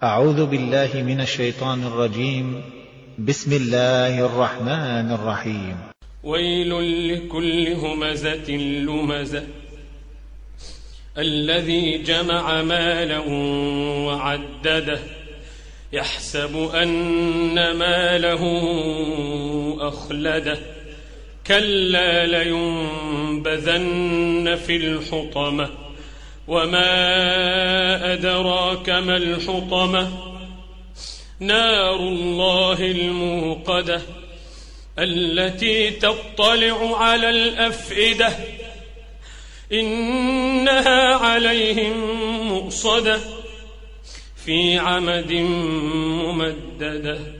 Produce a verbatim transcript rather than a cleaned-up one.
أعوذ بالله من الشيطان الرجيم. بسم الله الرحمن الرحيم. ويل لكل همزة لمزة الذي جمع مالا وعدده يحسب أن ماله أخلده كلا لينبذن في الحطمة وما أدراك ما الحطمة نار الله الموقدة التي تطلع على الأفئدة إنها عليهم مؤصدة في عمد ممددة.